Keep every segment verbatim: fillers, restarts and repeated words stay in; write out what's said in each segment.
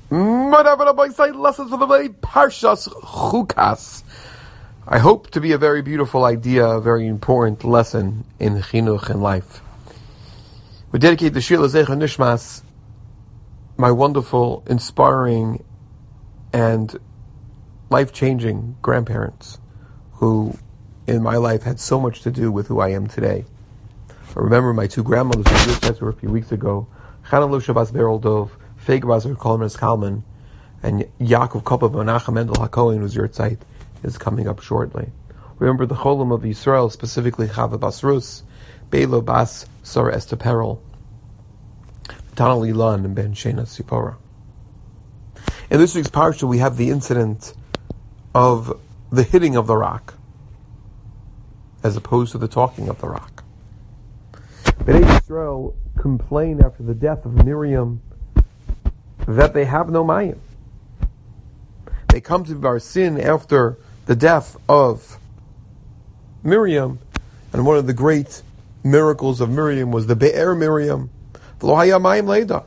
Lessons for the day, Parshas Chukas. I hope to be a very beautiful idea, a very important lesson in chinuch and life. We dedicate the Shir L'Zecha Nishmas, my wonderful, inspiring, and life-changing grandparents, who in my life had so much to do with who I am today. I remember my two grandmothers who just were a few weeks ago, Chana Lusha Bas Berol Dov, Feig Bas Kalman Kalman, and Yaakov Kopa Menachem Mendel HaKohen, whose yurtzeit is coming up shortly. Remember the Cholim of Yisrael, specifically Chava Bas Rus, Beilo Bas Sarah Esther Perel, Tana Lilan, and Ben Shena Sipora. In this week's parsha, we have the incident of the hitting of the rock, as opposed to the talking of the rock. Bnei Yisrael complain after the death of Miriam that they have no mayim. They come to Bar Sin after the death of Miriam, and one of the great miracles of Miriam was the Be'er Miriam. V'lo haya mayim leida.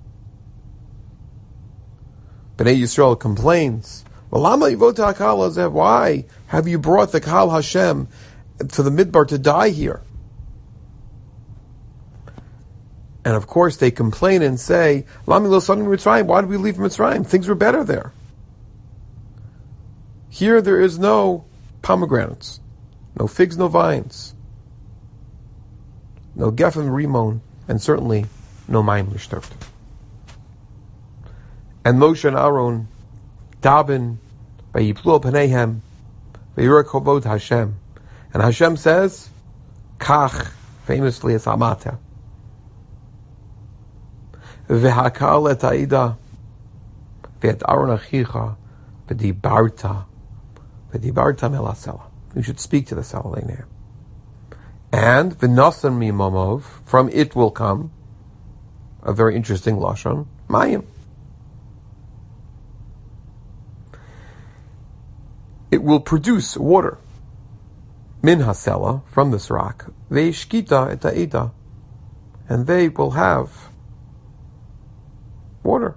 Bnei Yisrael complains, why have you brought the Kal Hashem to the Midbar to die here? And of course they complain and say, why did we leave Mitzrayim? Things were better there. Here there is no pomegranates, no figs, no vines, no geffen rimon, and certainly no mayim l'shtot. And Moshe and Aaron daven vayiplu paneihem vayira kobod Hashem, and Hashem says, Kach, famously it's Amata. V'hakal et ha'ida v'et Aaron achicha v'dibarta v'dibarta mel ha'sela. You should speak to the Sela. And v'nosan mimamov, from it will come a very interesting lashon, mayim. It will produce water. Min ha'sela, from this rock. Ve'ishkita et ha'ida, and they will have water.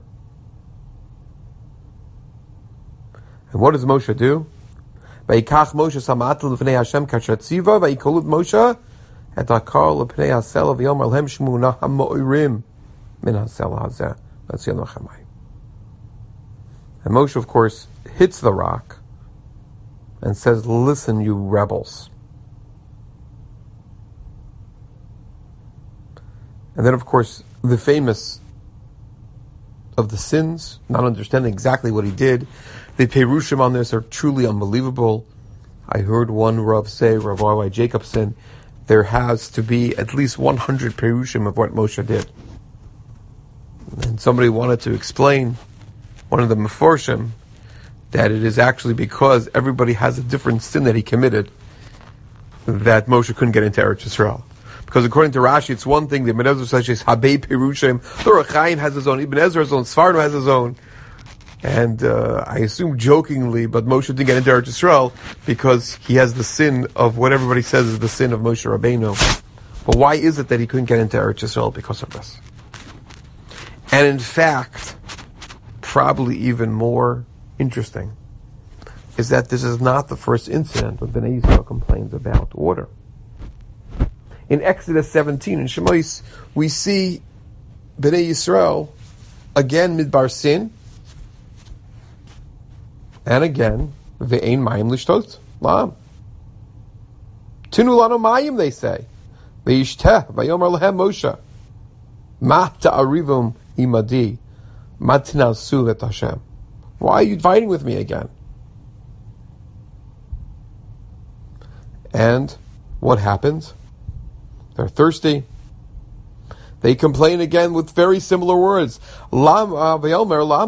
And what does Moshe do? Vayikach Moshe samatel l'fnei Hashem kashatziva vayikolut Moshe et hakar l'pnei hasela v'yomer lehem shmu naham mo'irim min hasela hazeh l'tzion l'chamayim. And Moshe, of course, hits the rock and says, "Listen, you rebels." And then, of course, the famous of the sins, not understanding exactly what he did. The Perushim on this are truly unbelievable. I heard one Rav say, Rav R Y Jacobson, there has to be at least one hundred Perushim of what Moshe did. And somebody wanted to explain, one of the Meforshim, that it is actually because everybody has a different sin that he committed that Moshe couldn't get into Eretz Yisrael. Because according to Rashi, it's one thing, the Ibn Ezra says it's Habei Perushim, the Ohr HaChaim has his own, Ibn Ezra has his own, Sfarno has his own. And uh, I assume jokingly, but Moshe didn't get into Eretz Yisrael because he has the sin of what everybody says is the sin of Moshe Rabbeinu. But why is it that he couldn't get into Eretz Yisrael? Because of this. And in fact, probably even more interesting, is that this is not the first incident when Bnei Yisrael complains about water. In Exodus seventeen, in Shemos, we see Bnei Yisrael, again, Midbar Sin, and again, Ve'ein Mayim Lishtot La'am. Tinu Lano Mayim, they say. Ve'ishteh, Vayomer Lehem Moshe. Ma ta'arivum imadi, ma tinasu et Hashem. Why are you fighting with me again? And what happens? They're thirsty. They complain again with very similar words. Why did you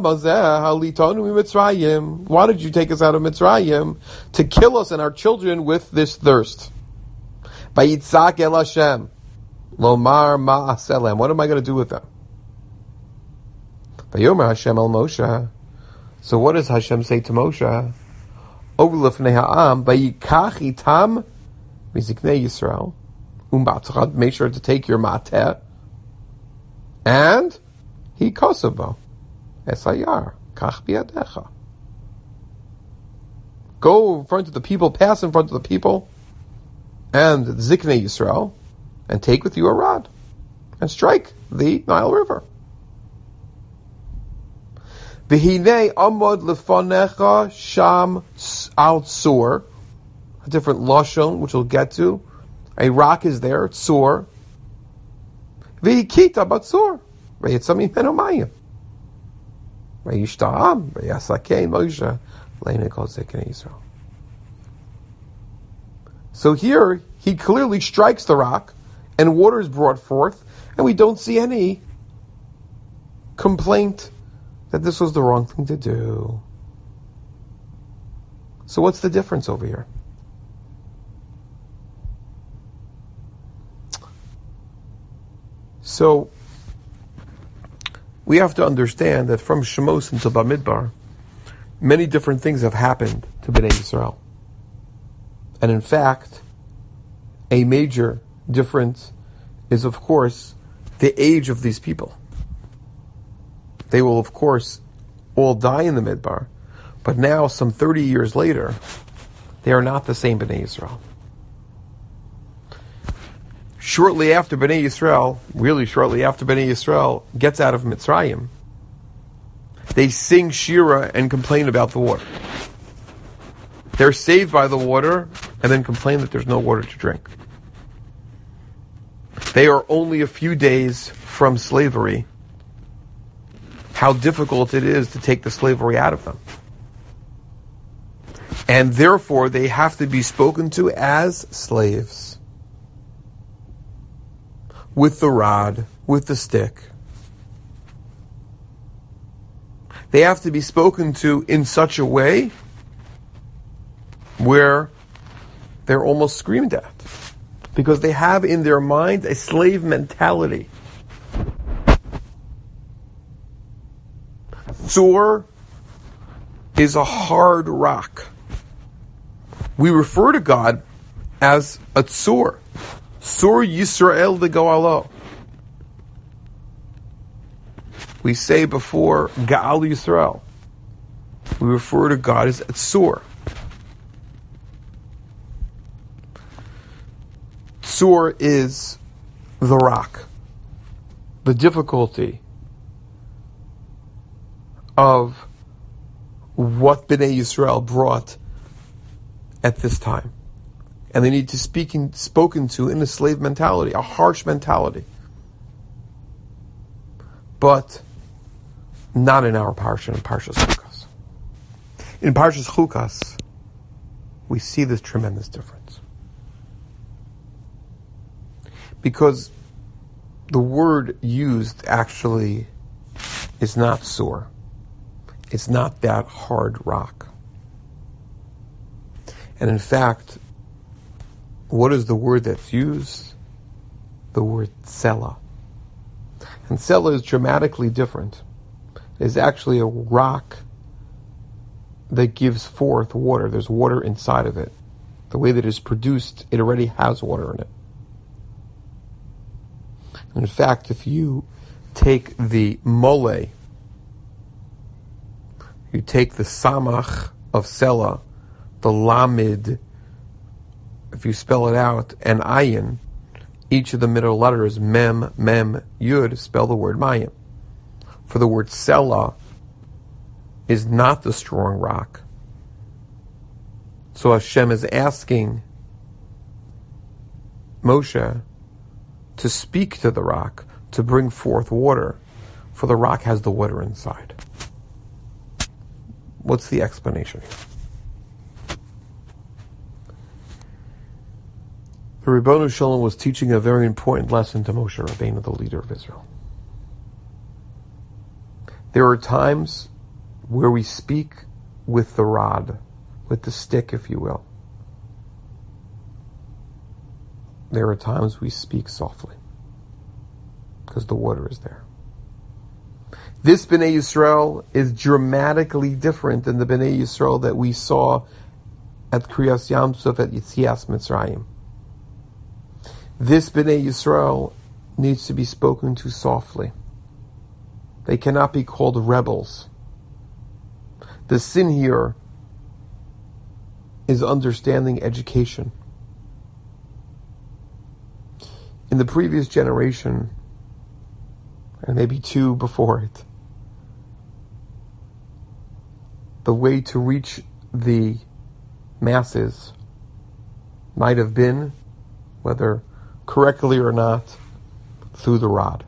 take us out of Mitzrayim? To kill us and our children with this thirst. Vayitzak el Hashem. Lomar ma'aselem. What am I going to do with them? Vayomer Hashem el Moshe. So what does Hashem say to Moshe? Over lefnei ha'am, vayikach itam miziknei Yisrael. Make sure to take your mateh, and he kosabo, esayar, kach biadecha. Go in front of the people, pass in front of the people, and Ziknei Yisrael, and take with you a rod, and strike the Nile River. V'hinei amod lefanecha sham al sur, a different lashon which we'll get to. A rock is there, tsur. V'hikita batzur, v'yitzam mimenu mayim. V'yishta'am, v'yasakei Moshe, le'nei kol Ziknei Yisrael. So here, he clearly strikes the rock, and water is brought forth, and we don't see any complaint that this was the wrong thing to do. So what's the difference over here? So, we have to understand that from Shemos until Bamidbar, many different things have happened to Bnei Yisrael. And in fact, a major difference is, of course, the age of these people. They will, of course, all die in the Midbar, but now, some thirty years later, they are not the same Bnei Yisrael. Shortly after Bnei Yisrael, really shortly after Bnei Yisrael gets out of Mitzrayim, they sing Shira and complain about the water. They're saved by the water and then complain that there's no water to drink. They are only a few days from slavery. How difficult it is to take the slavery out of them. And therefore they have to be spoken to as slaves. With the rod, with the stick. They have to be spoken to in such a way where they're almost screamed at. Because they have in their mind a slave mentality. Tzur is a hard rock. We refer to God as a tzur. Tzur Yisrael de Goalo. We say before Gaal Yisrael. We refer to God as a tzur. Tzur is the rock. The difficulty of what Bnei Yisrael brought at this time. And they need to speak in, spoken to in a slave mentality, a harsh mentality. But not in our parsha, in Parshas Chukas. In Parshas Chukas, we see this tremendous difference. Because the word used actually is not sur. It's not that hard rock. And in fact, what is the word that's used? The word tsela. And tsela is dramatically different. It's actually a rock that gives forth water. There's water inside of it. The way that it's produced, it already has water in it. In fact, if you take the mole, you take the samach of Sela, the lamid, if you spell it out, and ayin, each of the middle letters, mem, mem, yud, spell the word mayim. For the word Sela is not the strong rock. So Hashem is asking Moshe to speak to the rock, to bring forth water, for the rock has the water inside. What's the explanation here? The Ribono Shalom was teaching a very important lesson to Moshe Rabbeinu, the leader of Israel. There are times where we speak with the rod, with the stick, if you will. There are times we speak softly, because the water is there. This Bnei Yisrael is dramatically different than the Bnei Yisrael that we saw at Kriyas Yamsuf at Yitzias Mitzrayim. This Bnei Yisrael needs to be spoken to softly. They cannot be called rebels. The sin here is understanding education. In the previous generation, and maybe two before it, the way to reach the masses might have been, whether correctly or not, through the rod.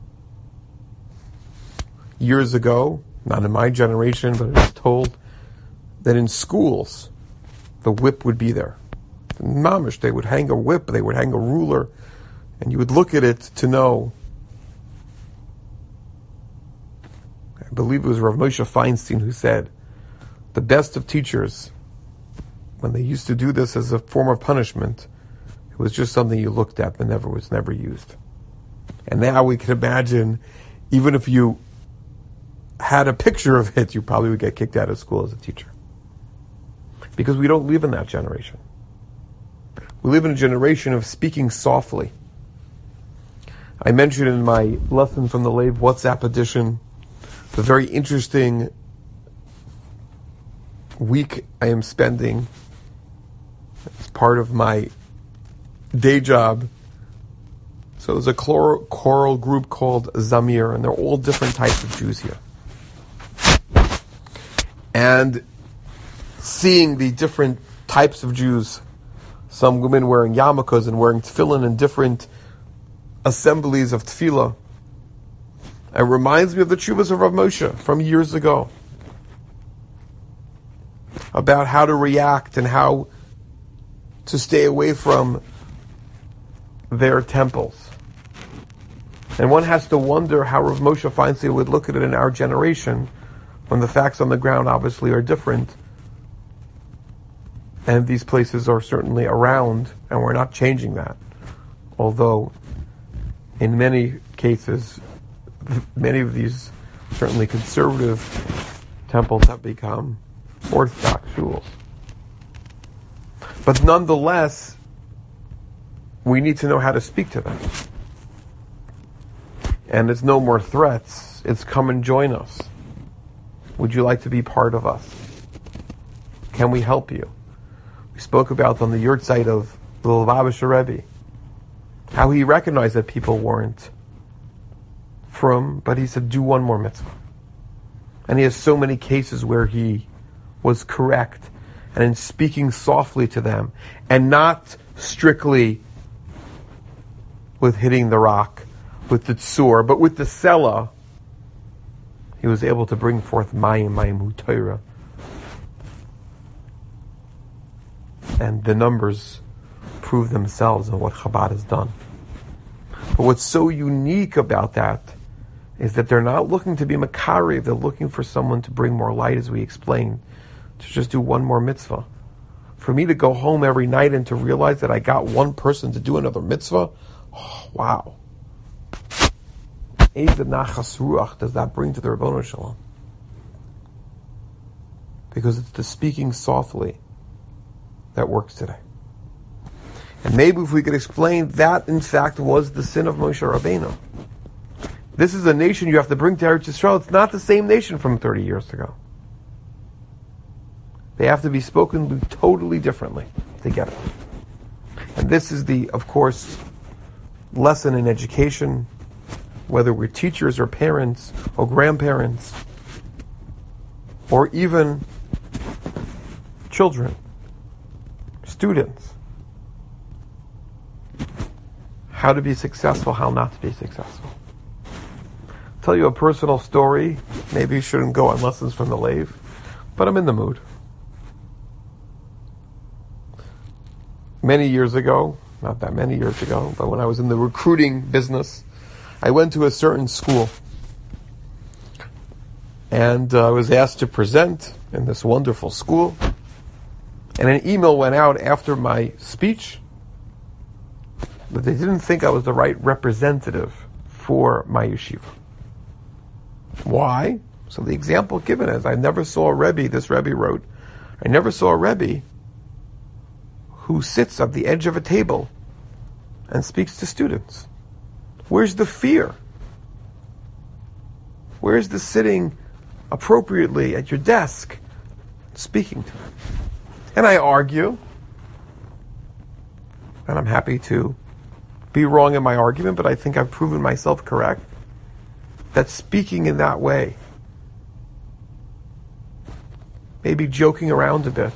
Years ago, not in my generation, but I was told that in schools, the whip would be there. In Mamish, they would hang a whip, they would hang a ruler, and you would look at it to know. I believe it was Rav Moshe Feinstein who said, the best of teachers, when they used to do this as a form of punishment, it was just something you looked at but never was never used. And now we can imagine, even if you had a picture of it, you probably would get kicked out of school as a teacher. Because we don't live in that generation. We live in a generation of speaking softly. I mentioned in my lesson from the Lev WhatsApp edition the very interesting week I am spending as part of my day job. So there's a choral, choral group called Zamir, and they're all different types of Jews here. And seeing the different types of Jews, some women wearing yarmulkes and wearing tefillin in different assemblies of tefillah, it reminds me of the tshuvas of Rav Moshe from years ago, about how to react and how to stay away from their temples. And one has to wonder how Rav Moshe Feinstein would look at it in our generation, when the facts on the ground obviously are different, and these places are certainly around, and we're not changing that. Although, in many cases, many of these certainly conservative temples have become Orthodox shuls. But nonetheless, we need to know how to speak to them. And it's no more threats, it's come and join us. Would you like to be part of us? Can we help you? We spoke about on the yurtzeit of the Lubavitcher Rebbe, how he recognized that people weren't from, but he said, do one more mitzvah. And he has so many cases where he was correct, and in speaking softly to them, and not strictly with hitting the rock, with the tzur, but with the sela, he was able to bring forth mayim, mayim hu Torah. And the numbers prove themselves in what Chabad has done. But what's so unique about that is that they're not looking to be makari, they're looking for someone to bring more light, as we explained, to just do one more mitzvah. For me to go home every night and to realize that I got one person to do another mitzvah, oh, wow. Eid nachas ruach does that bring to the Ribbono Shalom? Because it's the speaking softly that works today. And maybe if we could explain that, in fact, was the sin of Moshe Rabbeinu. This is a nation you have to bring to Eretz Yisrael. It's not the same nation from thirty years ago. They have to be spoken to totally differently to get it. And this is the, of course, lesson in education, whether we're teachers or parents or grandparents or even children, students. How to be successful, how not to be successful. I'll tell you a personal story. Maybe you shouldn't go on lessons from the Lev, but I'm in the mood. Many years ago, not that many years ago, but when I was in the recruiting business, I went to a certain school, and uh, I was asked to present in this wonderful school, and an email went out after my speech that they didn't think I was the right representative for my yeshiva. Why? So the example given is, I never saw a Rebbe, this Rebbe wrote, I never saw a Rebbe who sits at the edge of a table and speaks to students. Where's the fear? Where's the sitting appropriately at your desk, speaking to them? And I argue, and I'm happy to be wrong in my argument, but I think I've proven myself correct, that speaking in that way, maybe joking around a bit,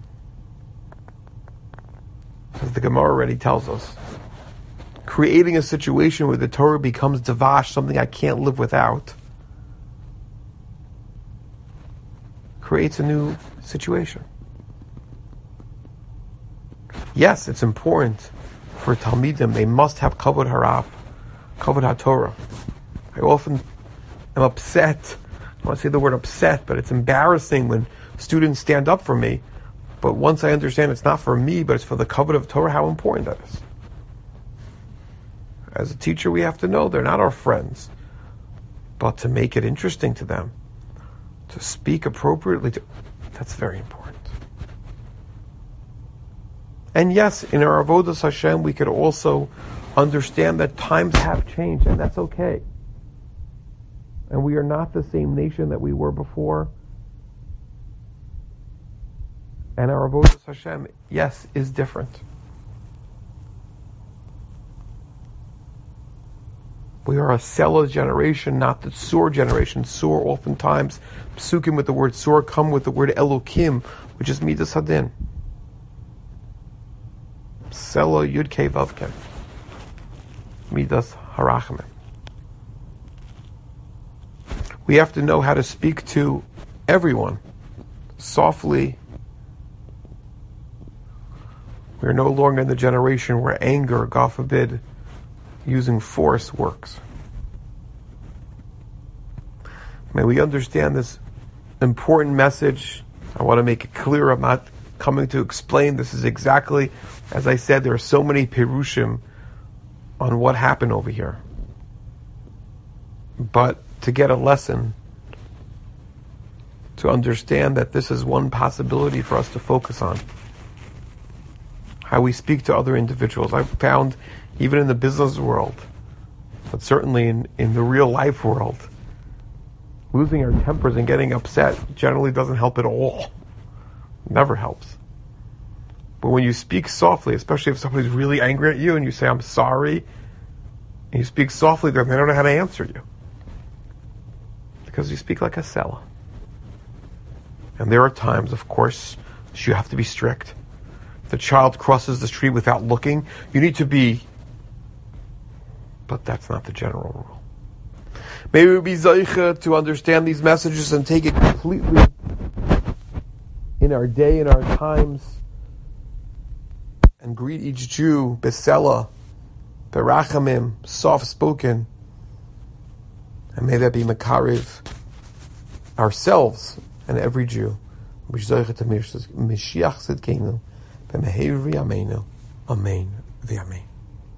as the Gemara already tells us, creating a situation where the Torah becomes davash, something I can't live without, creates a new situation. Yes, it's important for Talmidim. They must have kavod harav, kavod haTorah. I often am upset. I want to say the word upset, but it's embarrassing when students stand up for me. But once I understand it's not for me, but it's for the kavod of Torah, how important that is. As a teacher, we have to know they're not our friends, but to make it interesting to them, to speak appropriately, to, that's very important. And yes, in our Avodas Hashem, we could also understand that times have changed, and that's okay. And we are not the same nation that we were before. And our Avodas Hashem, yes, is different. We are a Selah generation, not the Sur generation. Sur, oftentimes, Psukim with the word Sur come with the word Elokim, which is Midas Hadin. Selah Yud Kei Vav Kei. Midas Harachamim. We have to know how to speak to everyone softly. We are no longer in the generation where anger, God forbid, using force works. May we understand this important message. I want to make it clear. I'm not coming to explain. This is exactly, as I said, there are so many perushim on what happened over here. But to get a lesson, to understand that this is one possibility for us to focus on. How we speak to other individuals. I've found, even in the business world, but certainly in, in the real life world, losing our tempers and getting upset generally doesn't help at all. Never helps. But when you speak softly, especially if somebody's really angry at you and you say, I'm sorry, and you speak softly to them, they don't know how to answer you. Because you speak like a Selah. And there are times, of course, you have to be strict. If the child crosses the street without looking, you need to be, but that's not the general rule. Maybe we be zeicha to understand these messages and take it completely in our day, in our times, and greet each Jew, besela, berachamim, soft-spoken, and may that be makariv ourselves and every Jew. Mashiach Tzidkenu, b'meheir v'yameinu, amen v'yamein.